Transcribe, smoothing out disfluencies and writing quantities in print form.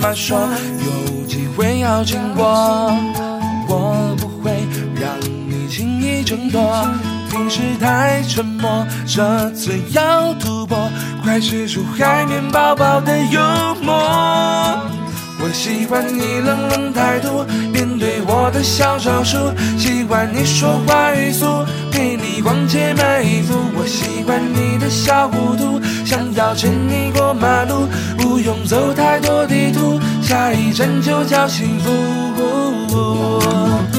慢说，有机会要紧我，我不会让你轻易挣脱。平时太沉默，这次要突破，快使出海绵宝宝的幽默。我喜欢你冷冷态度，面对我的小招数，喜欢你说话语速，陪你逛街买衣服。我喜欢你的小糊涂，想要牵你过马路，不用走太多地图，下一站就叫幸福。